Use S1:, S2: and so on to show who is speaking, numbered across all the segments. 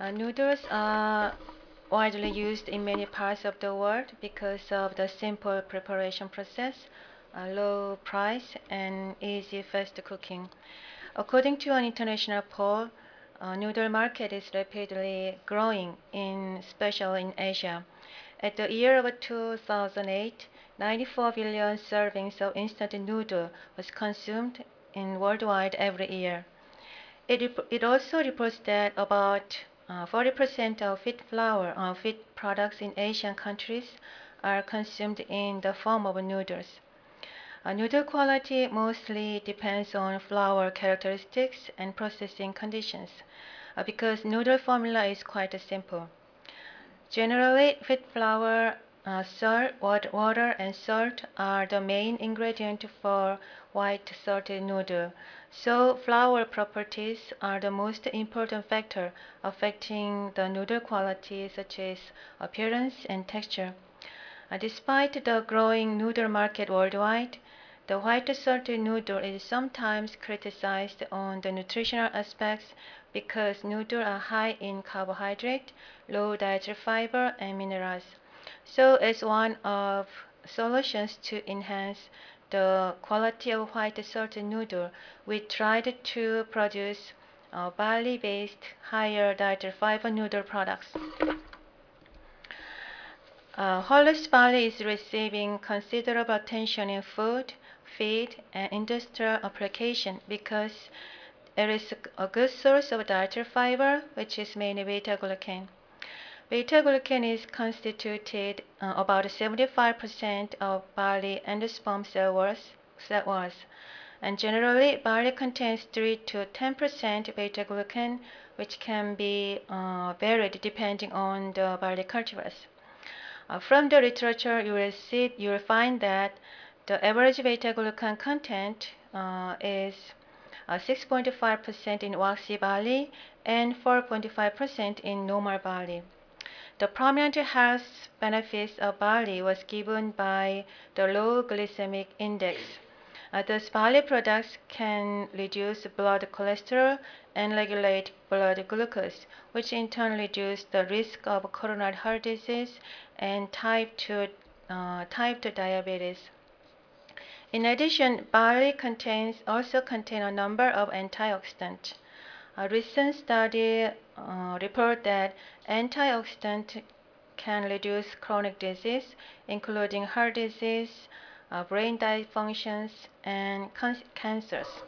S1: Noodles are widely used in many parts of the world because of the simple preparation process, low price, and easy fast cooking. According to an international poll, noodle market is rapidly growing, especially in Asia. At the year of 2008, 94 billion servings of instant noodle was consumed in worldwide every year. It also reports that about 40% of wheat products in Asian countries are consumed in the form of noodles. Noodle quality mostly depends on flour characteristics and processing conditions because noodle formula is quite simple. Generally, wheat flour, salt, water, and salt are the main ingredient for white salted noodle. So, flour properties are the most important factor affecting the noodle quality, such as appearance and texture. Despite the growing noodle market worldwide, the white salted noodle is sometimes criticized on the nutritional aspects because noodles are high in carbohydrate, low dietary fiber, and minerals. So, as one of solutions to enhance the quality of white salted noodle, we tried to produce barley-based higher dietary fiber noodle products. Hollis barley is receiving considerable attention in food, feed, and industrial application because it is a good source of dietary fiber, which is mainly beta-glucan. Beta-glucan is constituted about 75% of barley endosperm cell walls. And generally, barley contains 3 to 10% beta-glucan, which can be varied depending on the barley cultivars. From the literature, you will find that the average beta-glucan content is 6.5% in waxy barley and 4.5% in normal barley. The prominent health benefits of barley was given by the low glycemic index. Thus, barley products can reduce blood cholesterol and regulate blood glucose, which in turn reduce the risk of coronary heart disease and type 2 diabetes. In addition, barley also contains a number of antioxidants. A recent study report that antioxidants can reduce chronic disease, including heart disease, brain dysfunctions, and cancers.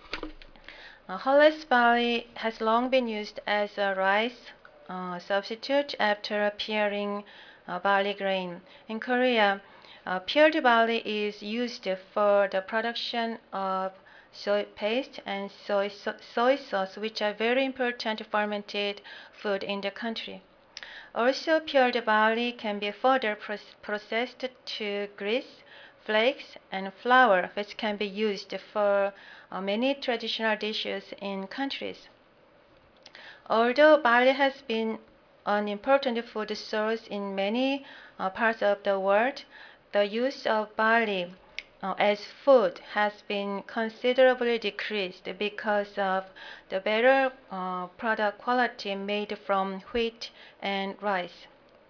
S1: Hollis barley has long been used as a rice substitute after appearing barley grain. In Korea, peeled barley is used for the production of soy paste and soy sauce, which are very important fermented food in the country. Also, peeled barley can be further processed to grease, flakes, and flour, which can be used for many traditional dishes in countries. Although barley has been an important food source in many parts of the world, the use of barley as food has been considerably decreased because of the better product quality made from wheat and rice.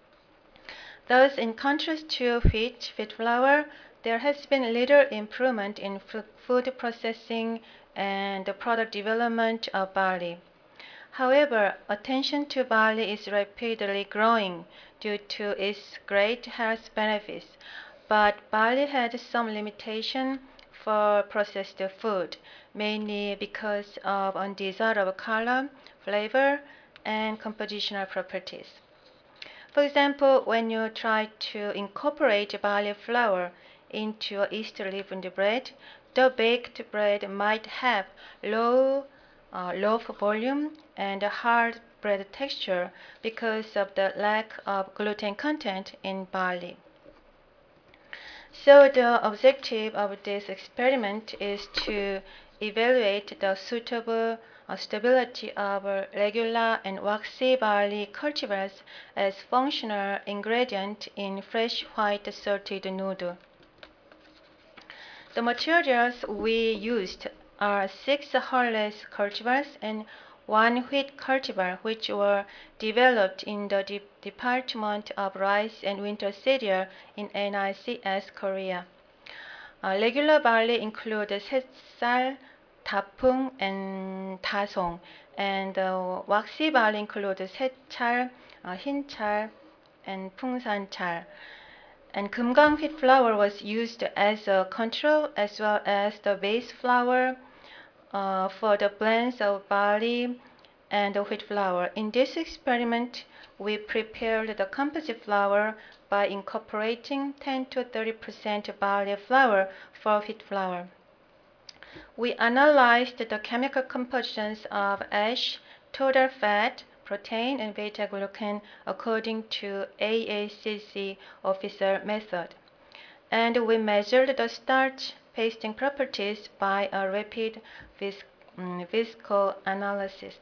S1: Thus, in contrast to wheat flour, there has been little improvement in food processing and the product development of barley. However, attention to barley is rapidly growing due to its great health benefits, but barley had some limitation for processed food, mainly because of undesirable color, flavor, and compositional properties. For example, when you try to incorporate barley flour into a yeast leavened bread, the baked bread might have low loaf volume and a hard bread texture because of the lack of gluten content in barley. So the objective of this experiment is to evaluate the suitable stability of regular and waxy barley cultivars as functional ingredient in fresh white salted noodle. The materials we used are 6 Hollis cultivars and one wheat cultivar, which were developed in the Department of Rice and Winter Cereal in NICS Korea. Regular barley include 셋쌀, 다풍, and 다송, and waxy barley include 셋찰, 흰찰, and 풍산찰. And 금강 wheat flour was used as a control as well as the base flour for the blends of barley and wheat flour. In this experiment, we prepared the composite flour by incorporating 10 to 30% barley flour for wheat flour. We analyzed the chemical compositions of ash, total fat, protein, and beta-glucan according to AACC official method. And we measured the starch pasting properties by a rapid viscoanalysis.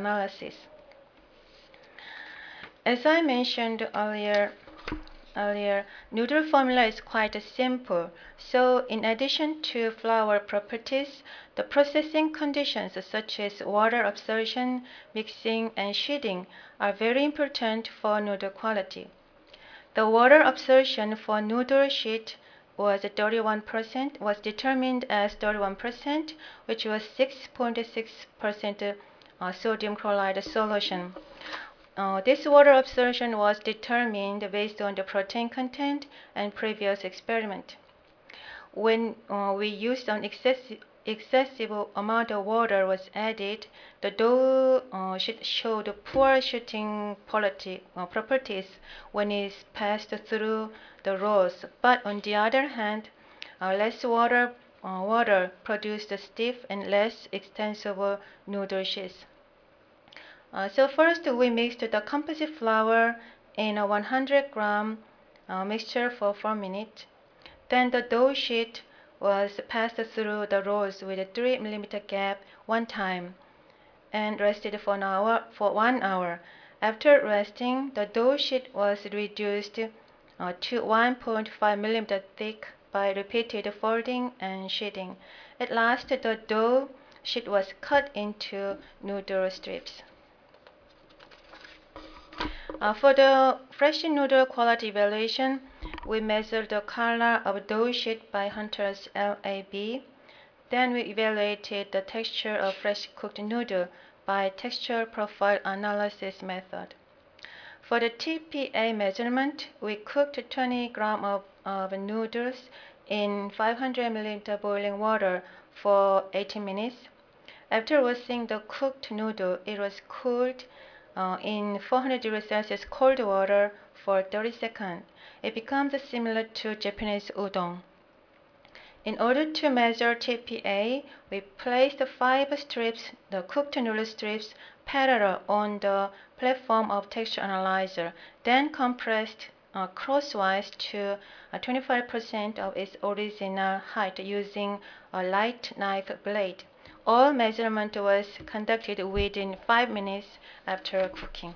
S1: As I mentioned earlier, noodle formula is quite simple. So in addition to flour properties, the processing conditions such as water absorption, mixing, and sheeting are very important for noodle quality. The water absorption for noodle sheet was determined as 31%, which was 6.6% sodium chloride solution. This water absorption was determined based on the protein content and previous experiment. When we used an excessive amount of water was added, the dough showed poor sheeting properties when it passed through the rolls. But on the other hand, less water produced stiff and less extensive noodle sheets. So first we mixed the composite flour in a 100-gram mixture for 4 minutes. Then the dough sheet was passed through the rolls with a 3mm gap one time and rested for 1 hour. After resting, the dough sheet was reduced to 1.5mm thick by repeated folding and sheeting. At last, the dough sheet was cut into noodle strips. For the fresh noodle quality evaluation, we measured the color of dough sheet by Hunter's LAB. Then we evaluated the texture of fresh cooked noodle by texture profile analysis method. For the TPA measurement, we cooked 20 grams of noodles in 500 milliliter boiling water for 18 minutes. After roasting the cooked noodle, it was cooled in 400 degrees Celsius cold water for 30 seconds. It becomes similar to Japanese udon. In order to measure TPA, we placed 5 strips, the cooked noodle strips, parallel on the platform of texture analyzer, then compressed crosswise to 25% of its original height using a light knife blade. All measurement was conducted within 5 minutes after cooking.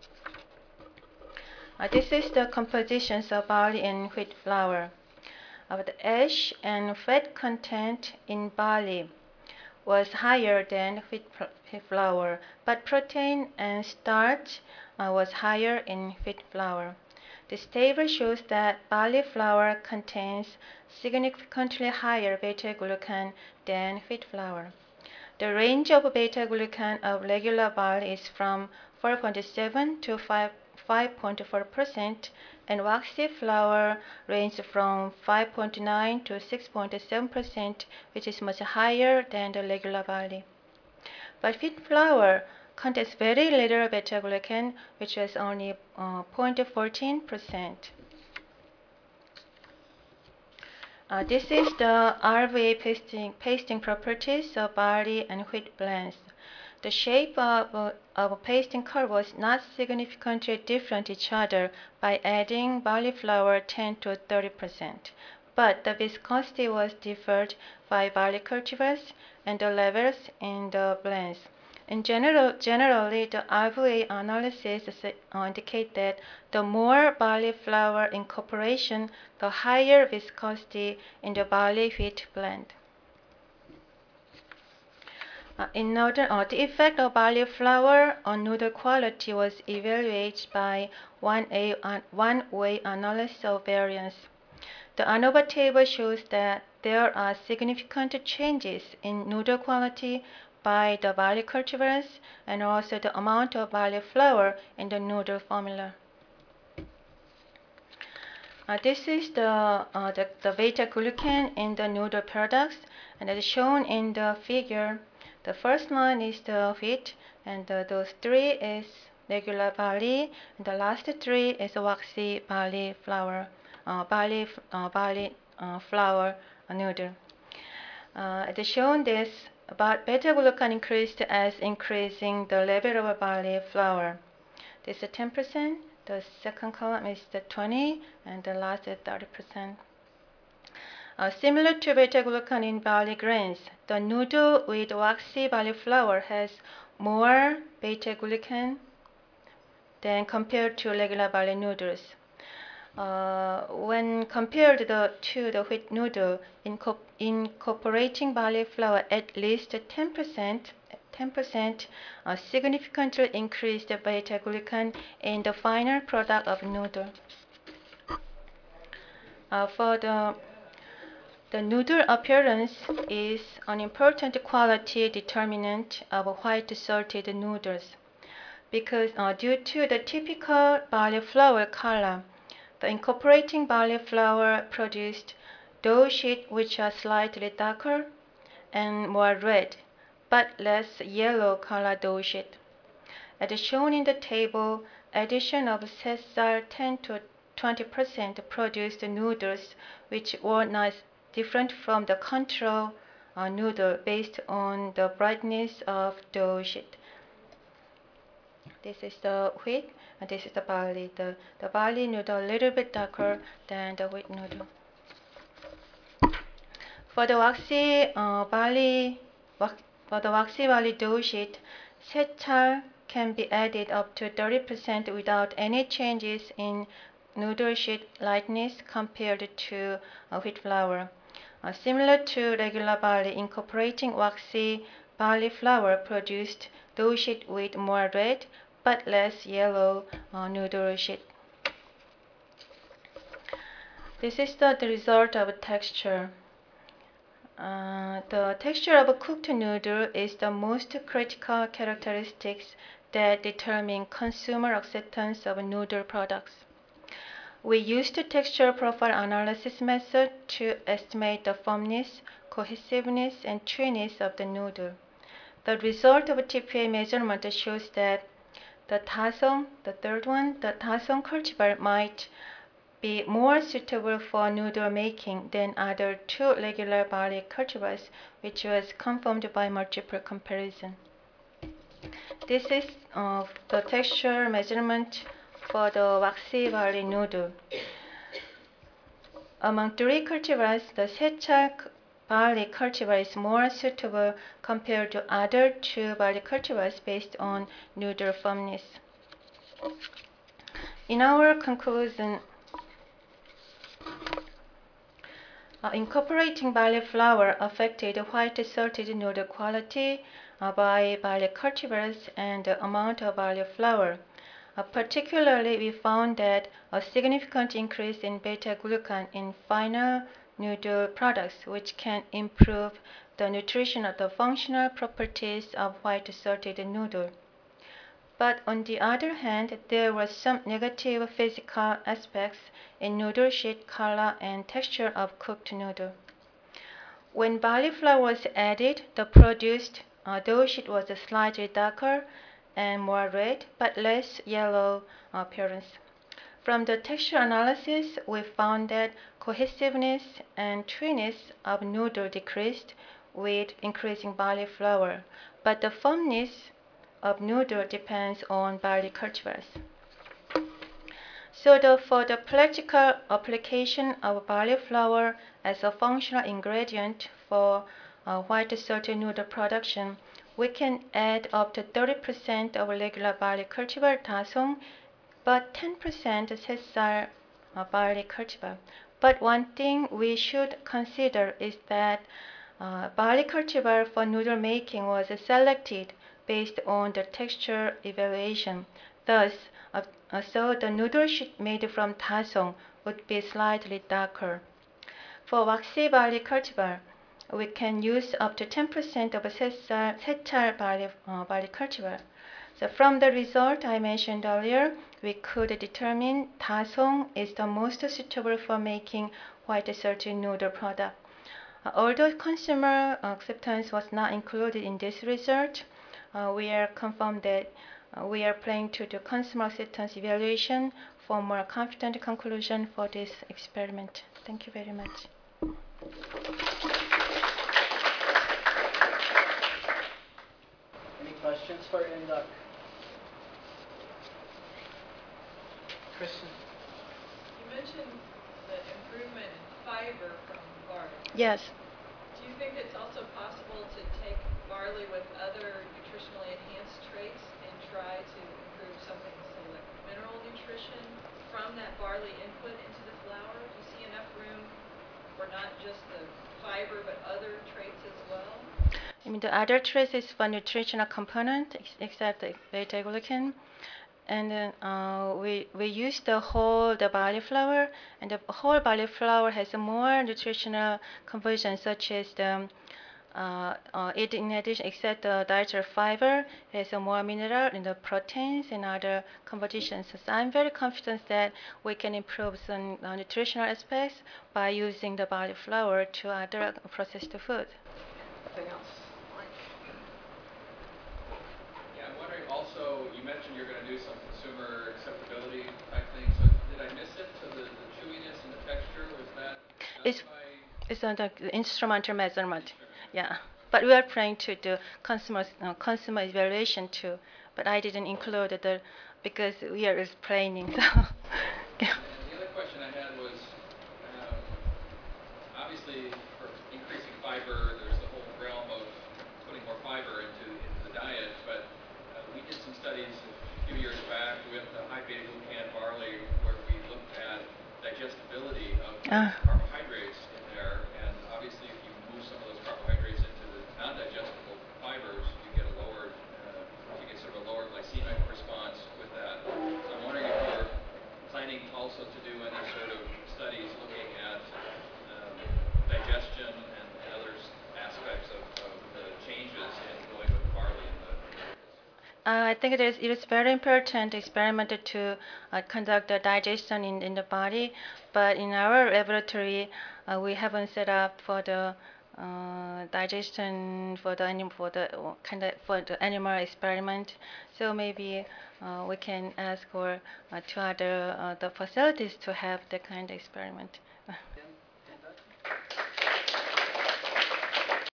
S1: This is the compositions of barley and wheat flour. The ash and fat content in barley was higher than wheat flour, but protein and starch was higher in wheat flour. This table shows that barley flour contains significantly higher beta-glucan than wheat flour. The range of beta-glucan of regular barley is from 4.7 to 5.4%, and waxy flour ranges from 5.9 to 6.7%, which is much higher than the regular barley. But wheat flour contains very little beta-glucan, which is only 0.14%. This is the RVA pasting properties of barley and wheat blends. The shape of a pasting curve was not significantly different each other by adding barley flour 10 to 30%, but the viscosity was differed by barley cultivars and the levels in the blends. In generally, the RVA analysis indicate that the more barley flour incorporation, the higher viscosity in the barley wheat blend. The effect of barley flour on noodle quality was evaluated by one-way analysis of variance. The ANOVA table shows that there are significant changes in noodle quality by the barley cultivars and also the amount of barley flour in the noodle formula. This is the beta-glucan in the noodle products, and as shown in the figure, the first line is the wheat, and those three is regular barley, and the last three is waxy barley flour, flour noodle. As shown this, but beta-glucan increased as increasing the level of barley flour. This is 10%. The second column is the 20, and the last is 30%. Similar to beta-glucan in barley grains, the noodle with waxy barley flour has more beta-glucan than compared to regular barley noodles. When compared to the wheat noodle, incorporating barley flour at least 10% significantly increased the beta-glucan in the final product of noodle. For the noodle appearance is an important quality determinant of white salted noodles because due to the typical barley flour color, the incorporating barley flour produced dough sheets which are slightly darker and more red, but less yellow color dough sheet. As shown in the table, addition of sesal 10 to 20% produced noodles which were not different from the control noodle based on the brightness of dough sheet. This is the wheat, and this is the barley. The barley noodle a little bit darker than the wheat noodle. For the waxy barley dough sheet, sechal can be added up to 30% without any changes in noodle sheet lightness compared to wheat flour. Similar to regular barley, incorporating waxy barley flour produced dough sheet with more red but less yellow noodle sheet. This is the result of texture. The texture of a cooked noodle is the most critical characteristics that determine consumer acceptance of noodle products. We used the texture profile analysis method to estimate the firmness, cohesiveness, and chewness of the noodle. The result of TPA measurement shows that the Tasong, the third one, the Tasong cultivar might be more suitable for noodle making than other two regular barley cultivars, which was confirmed by multiple comparison. This is the texture measurement for the waxy barley noodle. Among three cultivars, the sechal barley cultivar is more suitable compared to other two barley cultivars based on noodle firmness. In our conclusion, incorporating barley flour affected white salted noodle quality by barley cultivars and the amount of barley flour. Particularly, we found that a significant increase in beta-glucan in final noodle products, which can improve the nutrition of the functional properties of white salted noodle. But on the other hand, there were some negative physical aspects in noodle sheet color and texture of cooked noodle. When barley flour was added, the produced dough sheet was slightly darker and more red, but less yellow appearance. From the texture analysis, we found that cohesiveness and chewness of noodle decreased with increasing barley flour, but the firmness of noodle depends on barley cultivars. So for the practical application of barley flour as a functional ingredient for white salted noodle production, we can add up to 30% of regular barley cultivar Tasong, but 10% sesal barley cultivar. But one thing we should consider is that Barley cultivar for noodle making was selected based on the texture evaluation. Thus, so the noodle sheet made from tasong would be slightly darker. For waxy barley cultivar, we can use up to 10% of 세찰 barley cultivar. So from the result I mentioned earlier, we could determine tasong is the most suitable for making white salty noodle product. Although consumer acceptance was not included in this result, we are confirmed that we are planning to do consumer acceptance evaluation for more confident conclusion for this experiment. Thank you very much.
S2: Any questions for Induk? Kristen?
S3: You mentioned the improvement in fiber from barley.
S1: Yes.
S3: Do you think it's also possible to take barley with other nutritionally enhanced traits and try to improve something, say, like mineral nutrition from that barley input into the flour? Do you see enough room for not just the fiber but other traits as well?
S1: I mean, the other traces for nutritional component except the beta-glucan. And then we use the barley flour, and the whole barley flour has a more nutritional composition, such as the it in addition, except the dietary fiber, it has a more mineral and the proteins and other compositions. So I'm very confident that we can improve some nutritional aspects by using the barley flour to other processed food.
S2: Anything else?
S4: Yeah, I'm wondering also, you mentioned you're going to do some consumer acceptability type things. So did I miss it? So the chewiness and the texture, was that
S1: It's
S4: by
S1: it's the instrumental measurement. Yeah, but we are planning to do consumer evaluation too. But I didn't include the because we are explaining. So yeah.
S4: And the other question I had was, obviously for increasing fiber, there's the whole realm of putting more fiber into the diet. But we did some studies a few years back with the high beta glucan barley, where we looked at digestibility of carbohydrates in there. And obviously, if you move some of those carbohydrates into the non-digestible fibers, you get sort of a lower glycemic response with that. So I'm wondering if you're planning also to do any sort of studies looking at digestion and other aspects of the changes in going with barley in the.
S1: I think it is very important experiment to conduct the digestion in the body, but in our laboratory we haven't set up for the digestion for the animal experiment. So maybe we can ask for to other the facilities to have the kind of experiment.